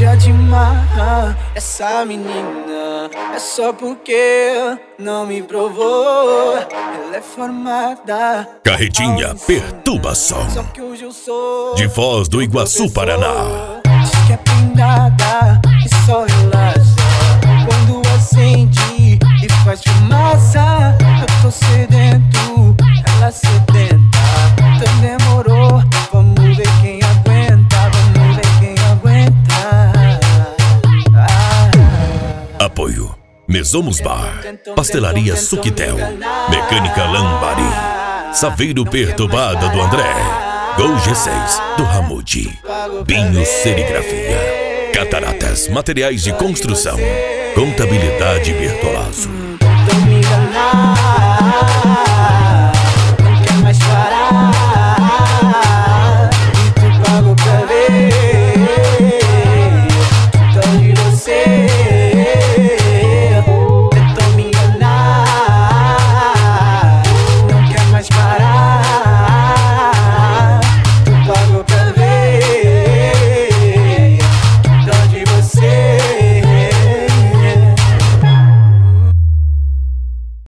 deixa de marrar essa menina. É só porque não me provou. Ela é formada Carretinha Perturbação, só que hoje eu sou de Foz do Iguaçu, Paraná. Diz que é prendada e só relaxa quando acende e faz fumaça. Eu tô sedento, ela sedenta. Então demorou, vamos ver quem aguenta. Vamos ver quem aguenta. Apoio Mesomos Bar, Pastelaria Suquitel, Mecânica Lambari, Saveiro Perturbada do André, Gol G6 do Ramudi, Binho Serigrafia, Cataratas Materiais de Construção, Contabilidade Bertolazzo. Tô me enganando.